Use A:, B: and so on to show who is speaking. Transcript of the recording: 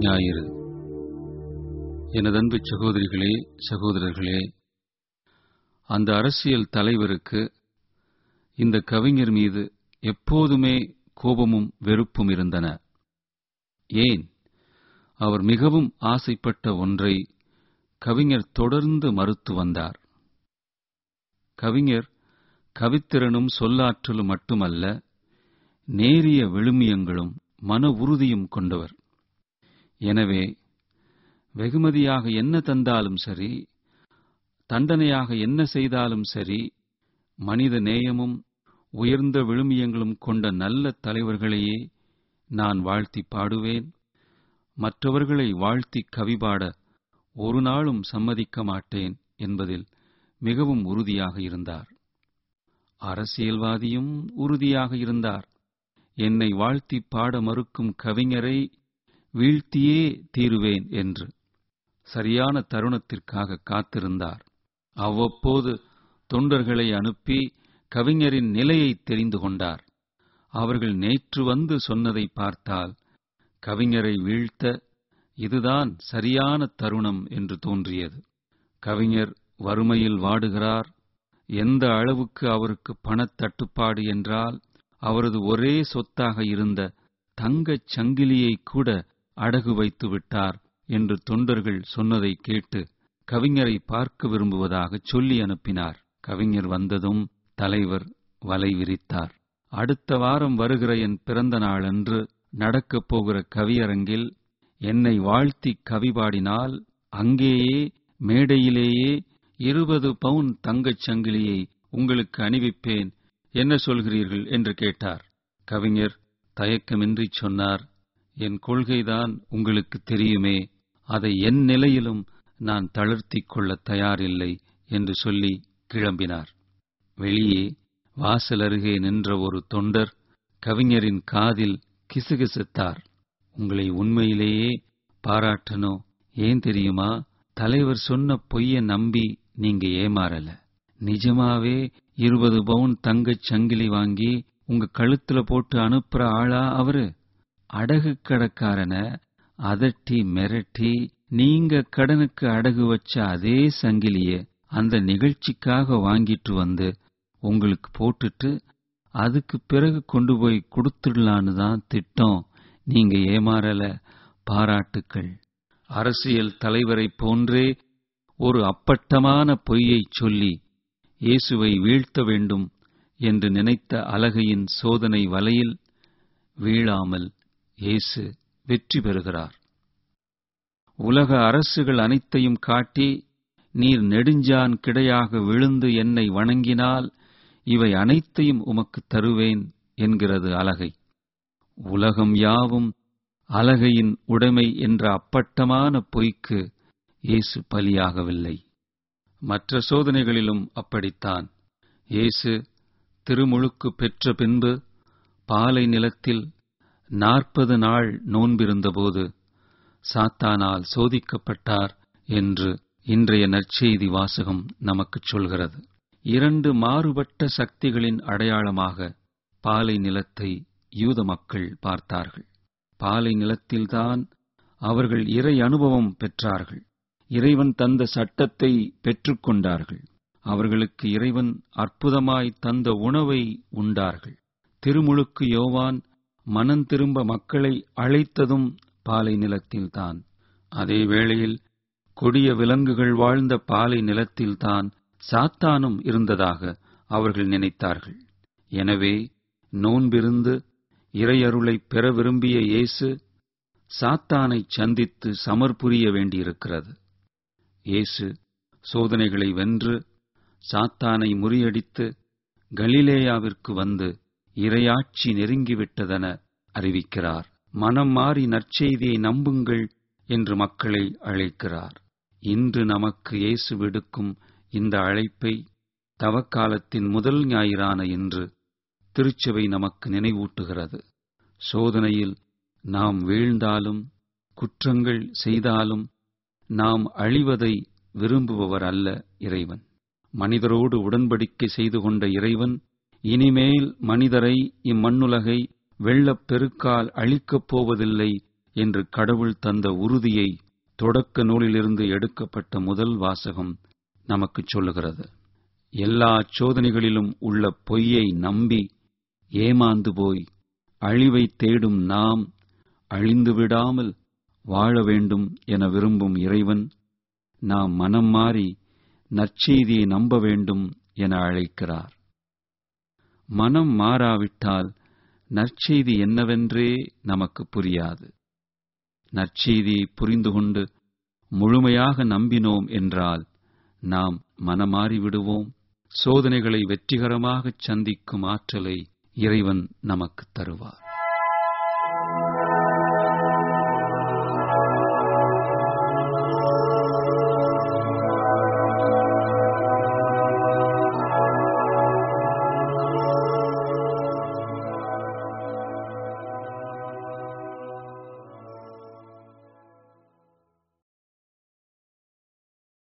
A: ஞாயிறு. எனதன்பு சகோதரிகளே, சகோதரர்களே, அந்த அரசியல் தலைவருக்கு இந்த கவிஞர் மீது எப்போதுமே கோபமும் வெறுப்பும் இருந்தன. ஏன்? அவர் மிகவும் ஆசைப்பட்ட ஒன்றை கவிஞர் தொடர்ந்து மறுத்து வந்தார். கவிஞர் கவித்திறனும் சொல்லாற்றலும் மட்டுமல்ல, நேரிய விழுமியங்களும் மன உறுதியும் கொண்டவர். எனவே வெகுமதியாக என்ன தந்தாலும் சரி, தண்டனையாக என்ன செய்தாலும் சரி, மனித நேயமும் உயர்ந்த விழுமியங்களும் கொண்ட நல்ல தலைவர்களையே நான் வாழ்த்தி பாடுவேன். மற்றவர்களை வாழ்த்தி கவிபாட ஒரு நாளும் சம்மதிக்க மாட்டேன் என்பதில் மிகவும் உறுதியாக இருந்தார். அரசியல்வாதியும் உறுதியாக இருந்தார். என்னை வாழ்த்தி பாட மறுக்கும் கவிஞரை வீழ்த்தியே தீருவேன் என்று சரியான தருணத்திற்காக காத்திருந்தார். அவ்வப்போது தொண்டர்களை அனுப்பி கவிஞரின் நிலையை தெரிந்து கொண்டார். அவர்கள் நேற்று வந்து சொன்னதை பார்த்தால் கவிஞரை வீழ்த்த இதுதான் சரியான தருணம் என்று தோன்றியது. கவிஞர் வறுமையில் வாடுகிறார். எந்த அளவுக்கு அவருக்கு பணத்தட்டுப்பாடு என்றால், அவரது ஒரே சொத்தாக இருந்த தங்கச் சங்கிலியை கூட அடகு வைத்து விட்டார் என்று தொண்டர்கள் சொன்னதை கேட்டு கவிஞரை பார்க்க விரும்புவதாகச் சொல்லி அனுப்பினார். கவிஞர் வந்ததும் தலைவர் வலை விரித்தார். அடுத்த வாரம் வருகிற என் பிறந்த நாளன்று நடக்கப் போகிற கவியரங்கில் என்னை வாழ்த்தி கவிபாடினால் அங்கேயே மேடையிலேயே 20 பவுன் தங்கச் சங்கிலியை உங்களுக்கு அணிவிப்பேன், என்ன சொல்கிறீர்கள் என்று கேட்டார். கவிஞர் தயக்கமின்றி சொன்னார், என் கொள்கைதான் உங்களுக்கு தெரியுமே, அதை என் நிலையிலும் நான் தளர்த்திக் கொள்ள தயாரில்லை என்று சொல்லி கிளம்பினார். வெளியே வாசல் அருகே நின்ற ஒரு தொண்டர் கவிஞரின் காதில் கிசுகிசுத்தார். உங்களை உண்மையிலேயே பாராட்டணும். ஏன் தெரியுமா? தலைவர் சொன்ன பொய்ய நம்பி நீங்க ஏமாறல. நிஜமாவே 20 பவுன் தங்கச் சங்கிலி வாங்கி உங்க கழுத்துல போட்டு அனுப்புற ஆளா அவரு? அடகு கடக்காரன அதட்டி மிரட்டி நீங்க கடனுக்கு அடகு வச்ச அதே சங்கிலிய அந்த நிகழ்ச்சிக்காக வாங்கிட்டு வந்து உங்களுக்கு போட்டுட்டு அதுக்கு பிறகு கொண்டு போய் கொடுத்துடலான்னு தான் திட்டம். நீங்க ஏமாறல. பாராட்டுக்கள். அரசியல் தலைவரைப் போன்றே ஒரு அப்பட்டமான பொய்யைச் சொல்லி இயேசுவை வீழ்த்த வேண்டும் என்று நினைத்த அலகையின் சோதனை வலையில் வீழாமல் இயேசு வெற்றி பெறுகிறார். உலக அரசுகள் அனைத்தையும் காட்டி, நீர் நெடுஞ்சான் கிடையாக விழுந்து என்னை வணங்கினால் இவை அனைத்தையும் உமக்கு தருவேன் என்கிறது அலகை. உலகம் யாவும் அலகையின் உடைமை என்ற அப்பட்டமான பொய்க்கு இயேசு பலியாகவில்லை. மற்ற சோதனைகளிலும் அப்படித்தான். இயேசு திருமுழுக்கு பெற்ற பின்பு பாலை நிலத்தில் 40 நாள் நோன்பிருந்தபோது சாத்தானால் சோதிக்கப்பட்டார் என்று இன்றைய நற்செய்தி வாசகம் நமக்குச் சொல்கிறது. 2 மாறுபட்ட சக்திகளின் அடையாளமாக பாலை நிலத்தை யூத மக்கள் பார்த்தார்கள். பாலை நிலத்தில்தான் அவர்கள் இறை அனுபவம் பெற்றார்கள். இறைவன் தந்த சட்டத்தை பெற்றுக்கொண்டார்கள். அவர்களுக்கு இறைவன் அற்புதமாய் தந்த உணவை உண்டார்கள். திருமுழுக்கு யோவான் மனந்திரும்ப மக்களை அழைத்ததும் பாலை நிலத்தில்தான். அதே வேளையில் கொடிய விலங்குகள் வாழ்ந்த பாலை நிலத்தில்தான் சாத்தானும் இருந்ததாக அவர்கள் நினைத்தார்கள். எனவே நோன்பிருந்து இறையருளைப் பெற விரும்பிய இயேசு சாத்தானைச் சந்தித்து சமர்புரிய வேண்டியிருக்கிறது. இயேசு சோதனைகளை வென்று சாத்தானை முறியடித்து கலிலேயாவிற்கு வந்து இறையாட்சி நெருங்கிவிட்டதென அறிவிக்கிறார். மனம் மாறி நற்செய்தியை நம்புங்கள் என்று மக்களை அழைக்கிறார். இன்று நமக்கு இயேசு விடுக்கும் இந்த அழைப்பை தவக்காலத்தின் முதல் ஞாயிறான இன்று திருச்சபை நமக்கு நினைவூட்டுகிறது. சோதனையில் நாம் வீழ்ந்தாலும் குற்றங்கள் செய்தாலும் நாம் அழிவதை விரும்புபவர் அல்ல இறைவன். மனிதரோடு உடன்படிக்கை செய்து கொண்ட இறைவன் இனிமேல் மனிதரை இம்மண்ணுலகை வெள்ளப் பெருக்கால் அழிக்கப் போவதில்லை என்று கடவுள் தந்த உறுதியை தொடக்க நூலிலிருந்து எடுக்கப்பட்ட முதல் வாசகம் நமக்குச் சொல்லுகிறது. எல்லா சோதனைகளிலும் உள்ள பொய்யை நம்பி ஏமாந்து போய் அழிவைத் தேடும் நாம் அழிந்துவிடாமல் வாழ வேண்டும் என விரும்பும் இறைவன் நாம் மனம் மாறி நற்செய்தியை நம்ப வேண்டும் என அழைக்கிறார். மனம் மாறாவிட்டால் நற்செய்தி என்னவென்றே நமக்கு புரியாது. நற்செய்தியை புரிந்து கொண்டு முழுமையாக நம்பினோம் என்றால் நாம் மனமாறிவிடுவோம். சோதனைகளை வெற்றிகரமாகச் சந்திக்கும் ஆற்றலை இறைவன் நமக்குத் தருவார்.